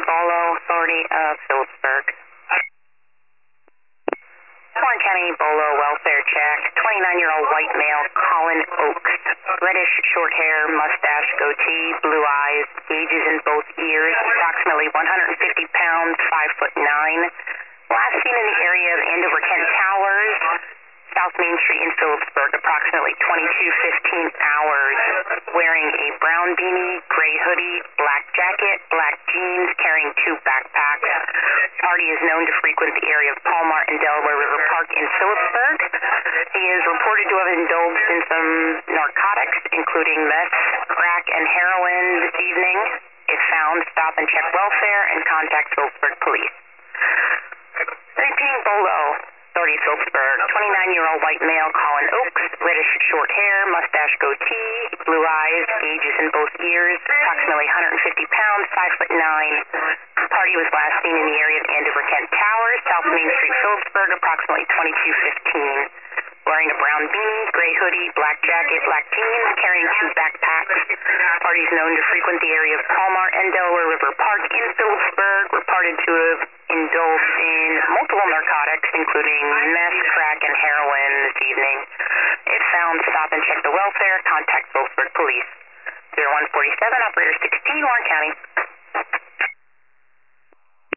Bolo, Authority of Phillipsburg. Warren County Bolo welfare check. 29-year-old white male, Colin Oakes. Reddish short hair, mustache, goatee, blue eyes, gauges in both ears, approximately 150 pounds, 5'9". Last seen in the area of Andover Kent Towers, South Main Street in Phillipsburg, approximately 22:15 hours, wearing a brown beanie, gray hoodie, black jacket, black jeans, carrying 2 backpacks. Party is known to frequent the area of Palmar and Delaware River Park in Phillipsburg. He is reported to have indulged in some narcotics, including meth, crack, and heroin this evening. If found, stop and check welfare and contact Phillipsburg Police. Repeating Bolo, Authority of Phillipsburg. 29-year-old white male, Colin Oakes, reddish short hair, mustache, goatee, blue eyes, gauges in both ears, approximately 150 pounds, 5'9". Party was last seen in the area of Andover Kent Towers, South Main Street, Phillipsburg, approximately 22:15. Wearing a brown beanie, gray hoodie, black jacket, black jeans, carrying 2 backpacks. Party is known to frequent the area of Palmar and Delaware River Park in Phillipsburg, reported to have indulged in multiple narcotics, including meth, crack, and heroin this evening. If found, stop and check the welfare. Contact Phillipsburg Police. 0147, Operator 16, Warren County.